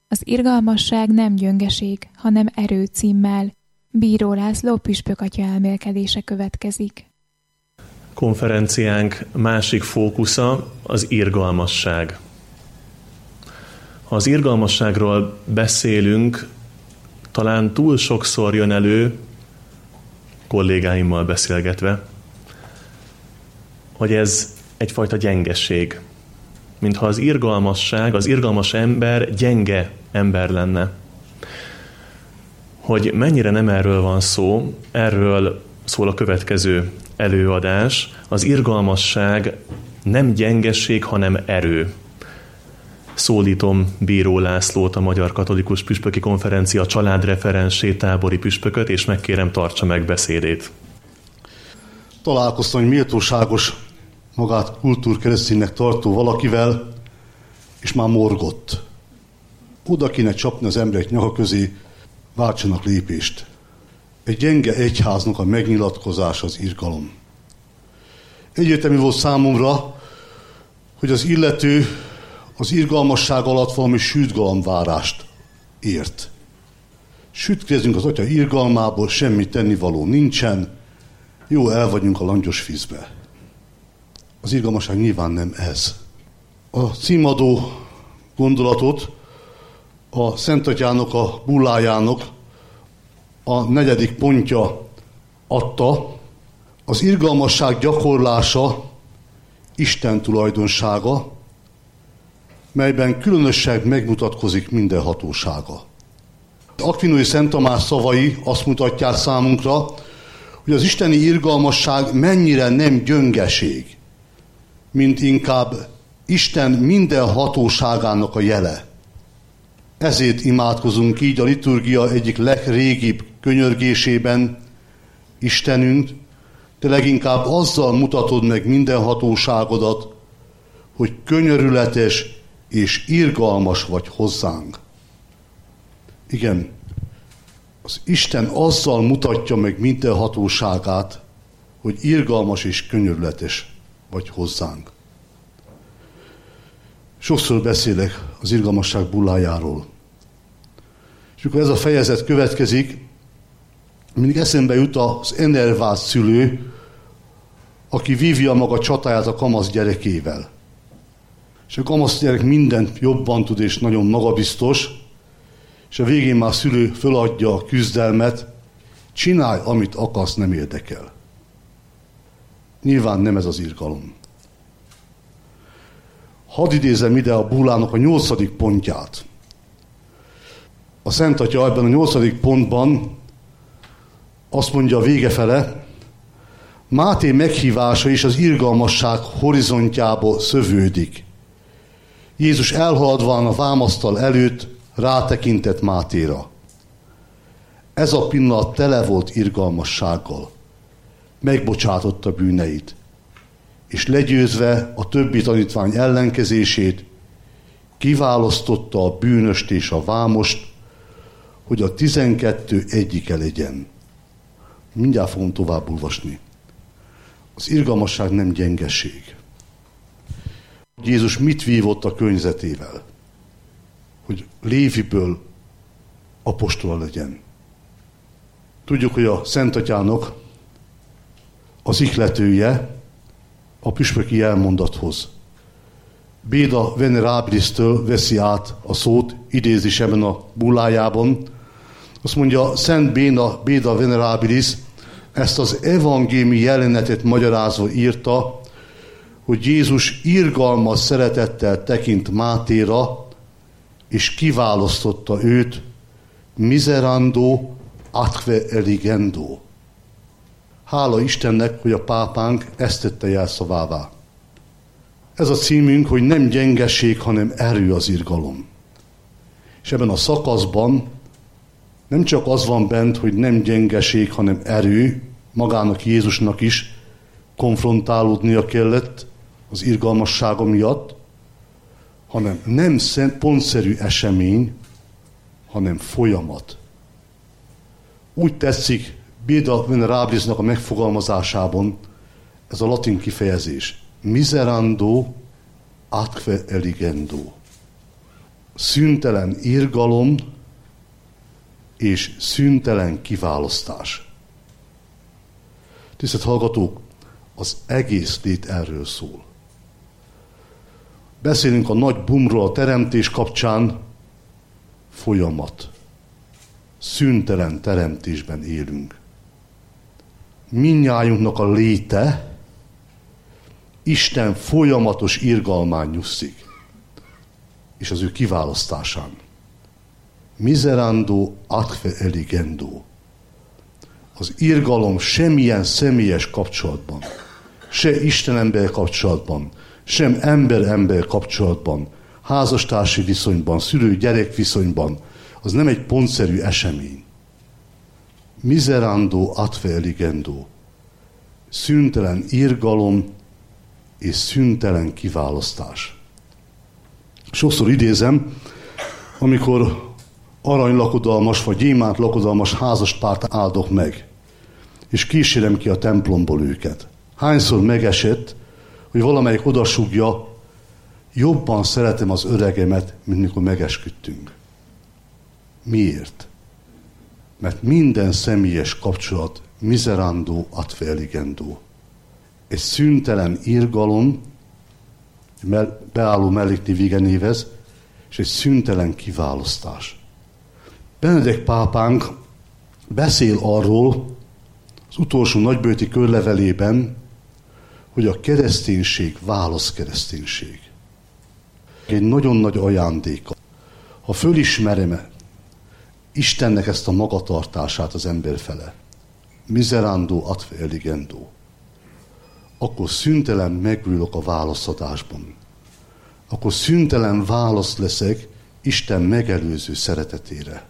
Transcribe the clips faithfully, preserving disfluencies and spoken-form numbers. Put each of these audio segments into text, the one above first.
Az irgalmasság nem gyöngeség, hanem erő címmel Bíró László püspök atya elmélkedése következik. Konferenciánk másik fókusza az irgalmasság. Ha az irgalmasságról beszélünk, talán túl sokszor jön elő, kollégáimmal beszélgetve, hogy ez egyfajta gyengeség. Mintha az irgalmasság, az irgalmas ember gyenge ember lenne. Hogy mennyire nem erről van szó, erről szól a következő előadás. Az irgalmasság nem gyengeség, hanem erő. Szólítom Bíró Lászlót, a Magyar Katolikus Püspöki Konferencia családreferensét, tábori püspököt, és megkérem, tartsa meg beszédét. Találkoztam egy méltóságos, magát kultúrkereszténynek tartó valakivel, és már morgott. Oda kéne csapni az emberek nyaka közé, váltsanak lépést. Egy gyenge egyháznak a megnyilatkozás az irgalom. Egyértelmű volt számomra, hogy az illető az irgalmasság alatt valami sűtgalamvárást ért. Sütkézünk az atya irgalmából, semmi tennivaló nincsen, jó, el vagyunk a langyos vízbe. Az irgalmasság nyilván nem ez. A címadó gondolatot a Szentatyának, a bullájának a negyedik pontja adta. Az irgalmasság gyakorlása Isten tulajdonsága, melyben különösség megmutatkozik minden hatósága. Akvinói Szent Tamás szavai azt mutatják számunkra, hogy az isteni irgalmasság mennyire nem gyöngeség, mint inkább Isten minden hatóságának a jele. Ezért imádkozunk így a liturgia egyik legrégibb könyörgésében: Istenünk, te leginkább azzal mutatod meg minden hatóságodat, hogy könyörületes és irgalmas vagy hozzánk. Igen, az Isten azzal mutatja meg minden hatóságát, hogy irgalmas és könyörületes vagy hozzánk. Sokszor beszélek az irgalmasság bullájáról. És amikor ez a fejezet következik, mindig eszembe jut az enervált szülő, aki vívja maga csatáját a kamasz gyerekével. És a kamasz gyerek mindent jobban tud, és nagyon magabiztos, és a végén már a szülő föladja a küzdelmet: csinálj, amit akarsz, nem érdekel. Nyilván nem ez az irgalom. Hadd idézem ide a bullának a nyolcadik pontját. A Szent Atya ebben a nyolcadik pontban azt mondja a vége fele: Máté meghívása is az irgalmasság horizontjába szövődik. Jézus elhaladván a vámasztal előtt rátekintett Mátéra. Ez a pillanat tele volt irgalmassággal. Megbocsátotta bűneit, és legyőzve a többi tanítvány ellenkezését, kiválasztotta a bűnöst és a vámost, hogy a tizenkettő egyike legyen. Mindjárt fogom tovább olvasni. Az irgalmasság nem gyengeség. Jézus mit vívott a környezetével? Hogy Léviből apostola legyen. Tudjuk, hogy a Szent Atyának az ihletője a püspöki elmondathoz. Béda Venerabilistől veszi át a szót, idézi ebben a bullájában. Azt mondja, Szent Béna, Béda Venerabilis ezt az evangéliumi jelenetet magyarázva írta, hogy Jézus irgalmas szeretettel tekint Mátéra, és kiválasztotta őt miserando atque eligendo. Hála Istennek, hogy a pápánk ezt tette jelszavává. Ez a címünk, hogy nem gyengeség, hanem erő az irgalom. És ebben a szakaszban nem csak az van bent, hogy nem gyengeség, hanem erő, magának Jézusnak is konfrontálódnia kellett az irgalmassága miatt, hanem nem pontszerű esemény, hanem folyamat. Úgy tetszik Béda Venerabilisnak a megfogalmazásában ez a latin kifejezés: miserando atque eligendo. szüntelen irgalom és szüntelen kiválasztás. Tisztelt hallgatók, az egész lét erről szól. Beszélünk a nagy bumról a teremtés kapcsán, folyamat. Szüntelen teremtésben élünk. Mindnyájunknak a léte Isten folyamatos irgalmán nyugszik, és az ő kiválasztásán. Miserando atque eligendo. Az irgalom semmilyen személyes kapcsolatban, se Isten-ember kapcsolatban, sem ember-ember kapcsolatban, házastársi viszonyban, szülő-gyerek viszonyban, az nem egy pontszerű esemény. Miserando atque eligendo. Szüntelen irgalom és szüntelen kiválasztás. Sokszor idézem, amikor aranylakodalmas vagy gyémánt lakodalmas házaspárt áldok meg, és kísérem ki a templomból őket. Hányszor megesett, hogy valamelyik odasúgja, jobban szeretem az öregemet, mint mikor megesküdtünk. Miért? Mert minden személyes kapcsolat miserando atque eligendo. Egy szüntelen irgalom, beálló melléknév igenévez, és egy szüntelen kiválasztás. Benedek pápánk beszél arról az utolsó nagybőti körlevelében, hogy a kereszténység válasz kereszténység. Egy nagyon nagy ajándéka. Ha fölismerem Istennek ezt a magatartását az ember fele, miserando atque eligendo, akkor szüntelen megülök a válaszadásban. Akkor szüntelen válasz leszek Isten megelőző szeretetére.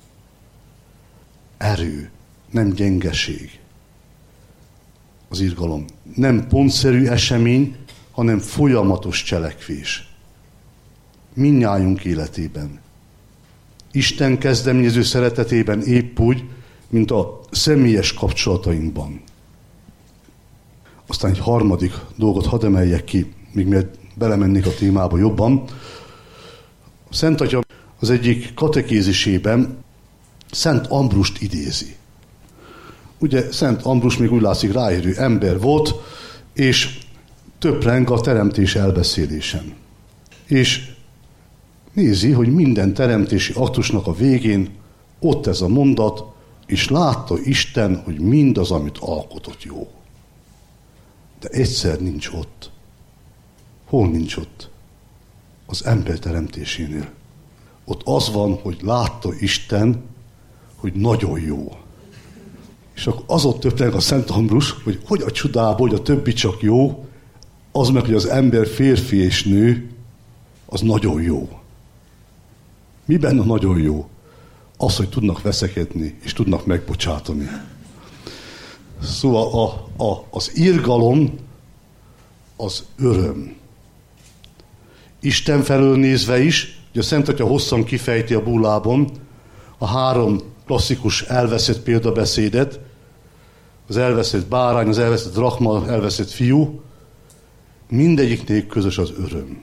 Erő, nem gyengeség. Az irgalom nem pontszerű esemény, hanem folyamatos cselekvés. Mindnyájunk életében. Isten kezdeményező szeretetében épp úgy, mint a személyes kapcsolatainkban. Aztán egy harmadik dolgot hadd emeljek ki, míg miért belemennék a témába jobban. A Szent Atya az egyik katekézisében Szent Ambrust idézi. Ugye Szent Ambrus még úgy látszik ráérő ember volt, és töpreng a teremtés elbeszélésen. És nézi, hogy minden teremtési aktusnak a végén ott ez a mondat, és látta Isten, hogy mindaz, amit alkotott, jó. De egyszer nincs ott. Hol nincs ott? Az ember teremtésénél. Ott az van, hogy látta Isten, hogy nagyon jó. És akkor az ott töpreng a Szent Ambrus, hogy hogy a csodából, hogy a többi csak jó, az meg, hogy az ember férfi és nő, az nagyon jó. Mi benne nagyon jó? Az, hogy tudnak veszekedni, és tudnak megbocsátani. Szóval a, a, az irgalom az öröm. Isten felől nézve is, ugye a Szent Atya hosszan kifejti a bullában a három klasszikus elveszett példabeszédet, az elveszett bárány, az elveszett drachma, az elveszett fiú, mindegyiknél közös az öröm.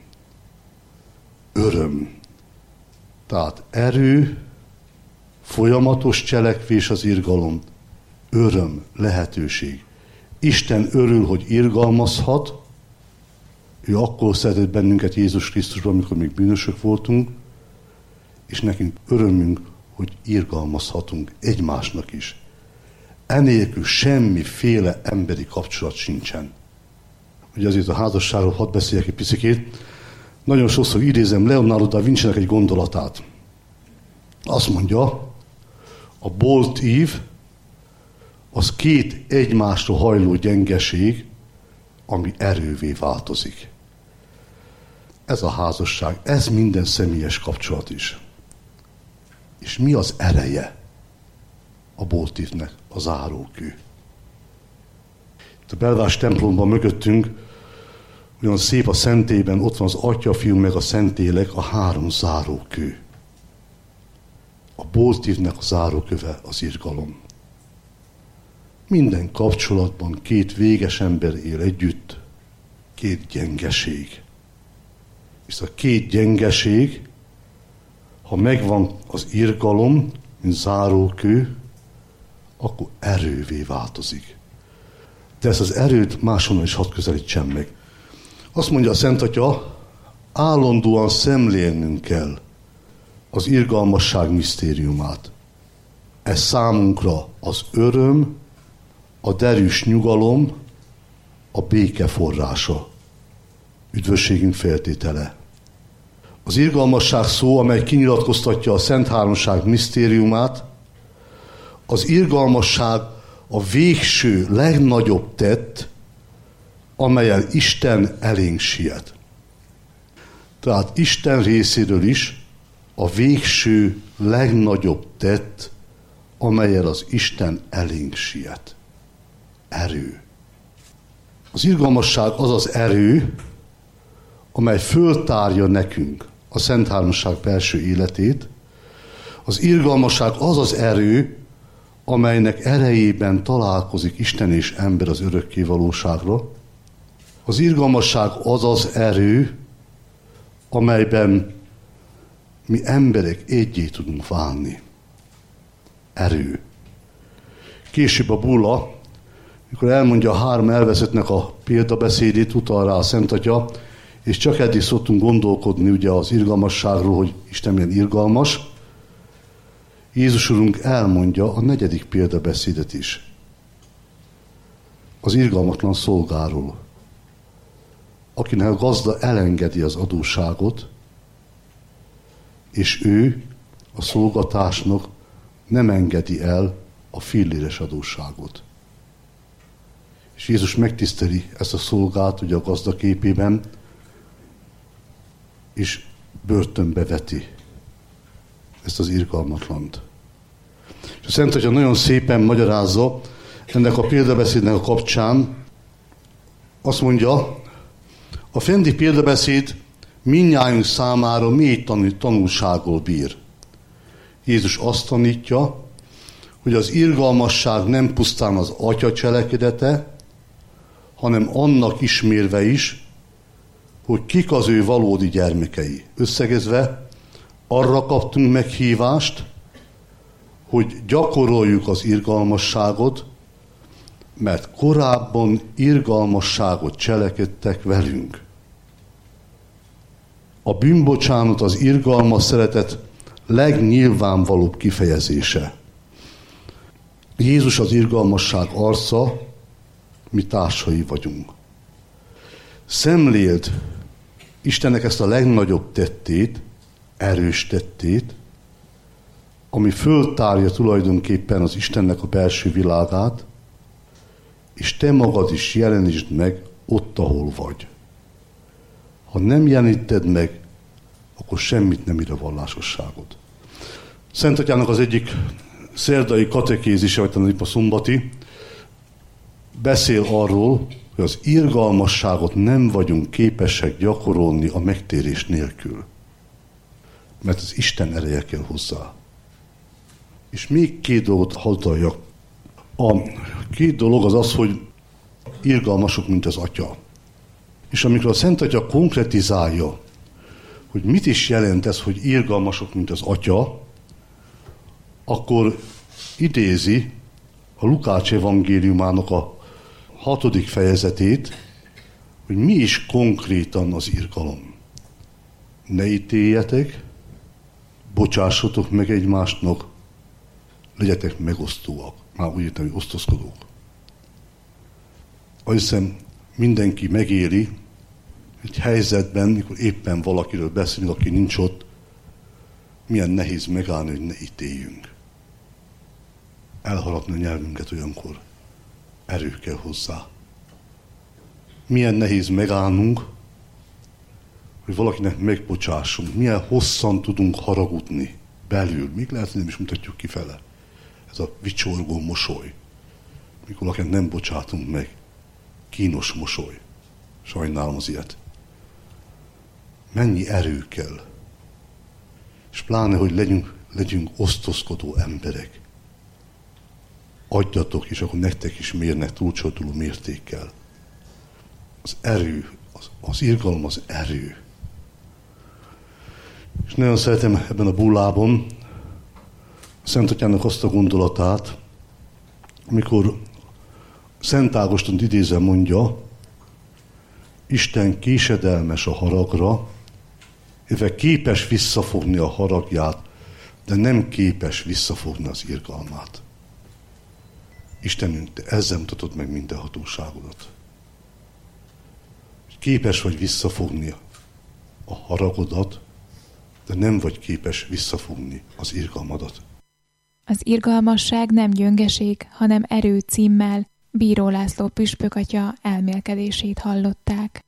Öröm. Tehát erő, folyamatos cselekvés az irgalom, öröm, lehetőség. Isten örül, hogy irgalmazhat, ő akkor szeretett bennünket Jézus Krisztusban, amikor még bűnösök voltunk, és nekünk örömünk, hogy irgalmazhatunk egymásnak is. Enélkül semmiféle emberi kapcsolat sincsen. Ugye azért a házasságról hadd beszéljek egy picikét. Nagyon sokszor idézem Leonardo da Vinci-nek egy gondolatát. Azt mondja, a bolt ív az két egymásra hajló gyengeség, ami erővé változik. Ez a házasság, ez minden személyes kapcsolat is. És mi az ereje a boltívnek? A zárókő. Itt a belvás templomban mögöttünk, olyan szép a szentében, ott van az Atya, Fiú, meg a Szentlélek, a három zárókő. A boltívnek a záróköve az irgalom. Minden kapcsolatban két véges ember él együtt, két gyengeség. És a két gyengeség ha megvan az irgalom, mint zárókő, akkor erővé változik. De ezt az erőt máshonnan is hadd közelítsen meg. Azt mondja a Szent Atya, állandóan szemlélnünk kell az irgalmasság misztériumát. Ez számunkra az öröm, a derűs nyugalom, a béke forrása, üdvösségünk feltétele. Az irgalmasság szó, amely kinyilatkoztatja a Szent Háromság misztériumát, az irgalmasság a végső, legnagyobb tett, amellyel Isten elénk siet. Tehát Isten részéről is a végső, legnagyobb tett, amellyel az Isten elénk siet. Erő. Az irgalmasság az az erő, amely föltárja nekünk a Szent Háromság belső életét. Az irgalmasság az az erő, amelynek erejében találkozik Isten és ember az örökké valóságra. Az irgalmasság az az erő, amelyben mi emberek egyé tudunk válni. Erő. Később a bulla, mikor elmondja a három elveszettnek a példabeszédét, utal rá a Szent Atya, és csak eddig szoktunk gondolkodni ugye az irgalmasságról, hogy Isten milyen irgalmas. Jézus Urunk elmondja a negyedik példabeszédet is. Az irgalmatlan szolgáról, akinek a gazda elengedi az adósságot, és ő a szolgatásnak nem engedi el a filléres adósságot. És Jézus megtiszteli ezt a szolgát ugye a gazda képében, és börtönbe veti ezt az irgalmatlant. És a Szent Atya nagyon szépen magyarázza ennek a példabeszédnek a kapcsán, azt mondja, a fenti példabeszéd mindnyájunk számára mély tanulsággal bír. Jézus azt tanítja, hogy az irgalmasság nem pusztán az Atya cselekedete, hanem annak ismérve is, hogy kik az ő valódi gyermekei. Összegezve, arra kaptunk meghívást, hogy gyakoroljuk az irgalmasságot, mert korábban irgalmasságot cselekedtek velünk. A bűnbocsánat az irgalmas szeretet legnyilvánvalóbb kifejezése. Jézus az irgalmasság arca, mi társai vagyunk. Szemléld Istennek ezt a legnagyobb tettét, erős tettét, ami föltárja tulajdonképpen az Istennek a belső világát, és te magad is jelenítsd meg ott, ahol vagy. Ha nem jeleníted meg, akkor semmit nem ír a vallásosságod. Szent Atyának az egyik szerdai katekézise, vagy talán a szombati, beszél arról, hogy az irgalmasságot nem vagyunk képesek gyakorolni a megtérés nélkül. Mert az Isten ereje kell hozzá. És még két dolgot haldaljak. A két dolog az az, hogy irgalmasok, mint az Atya. És amikor a Szent Atya konkretizálja, hogy mit is jelent ez, hogy irgalmasok, mint az Atya, akkor idézi a Lukács evangéliumának a hatodik fejezetét, hogy mi is konkrétan az irgalom. Ne ítéljetek, bocsássatok meg egymásnak, legyetek megosztóak. Már úgy értem, hogy osztozkodók. Azt hiszem, mindenki megéli egy helyzetben, mikor éppen valakiről beszélünk, aki nincs ott, milyen nehéz megállni, hogy ne ítéljünk. Elharapni a nyelvünket olyankor. Erő kell hozzá. Milyen nehéz megállnunk, hogy valakinek megbocsássunk. Milyen hosszan tudunk haragudni belül. Még lehet, hogy nem is mutatjuk kifele. Ez a vicsorgó mosoly. Mikor valakinek nem bocsátunk meg. Kínos mosoly. Sajnálom az ilyet. Mennyi erő kell. És pláne, hogy legyünk, legyünk osztozkodó emberek. Adjatok, és akkor nektek is mérnek túlcsorduló mértékkel. Az erő, az, az irgalom az erő. És nagyon szeretem ebben a bullában Szent Atyának azt a gondolatát, amikor Szent Ágostont idézem mondja, Isten késedelmes a haragra, illetve képes visszafogni a haragját, de nem képes visszafogni az irgalmát. Istenünk, te ezzel mutatod meg minden hatóságodat. Képes vagy visszafogni a haragodat, de nem vagy képes visszafogni az irgalmadat. Az irgalmasság nem gyöngeség, hanem erő címmel Bíró László püspökatya elmélkedését hallották.